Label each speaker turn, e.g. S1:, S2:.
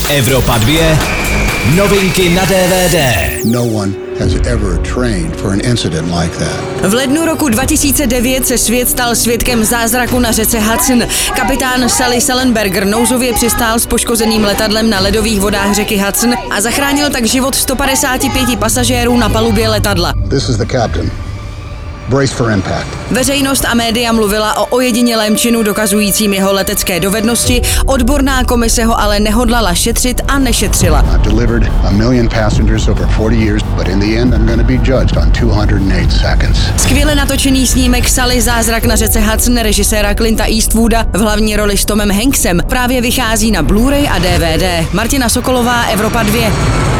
S1: Evropa 2. Novinky na DVD.
S2: No one has ever trained for an incident like that.
S3: V lednu roku 2009 se svět stal svědkem zázraku na řece Hudson. Kapitán Sully Sullenberger nouzově přistál s poškozeným letadlem na ledových vodách řeky Hudson a zachránil tak život 155 pasažérů na palubě letadla.
S2: This is the captain. Brace for impact.
S3: Veřejnost a média mluvila o ojedinělém činu dokazujícím jeho letecké dovednosti, odborná komise ho ale nehodlala šetřit a nešetřila.
S2: I've delivered 1 million passengers over 40 years, but in the end I'm going to be judged on 208 seconds.
S3: Skvěle natočený snímek Sully zázrak na řece Hudson režiséra Clinta Eastwooda v hlavní roli s Tomem Hanksem právě vychází na Blu-ray a DVD. Martina Sokolová, Evropa 2.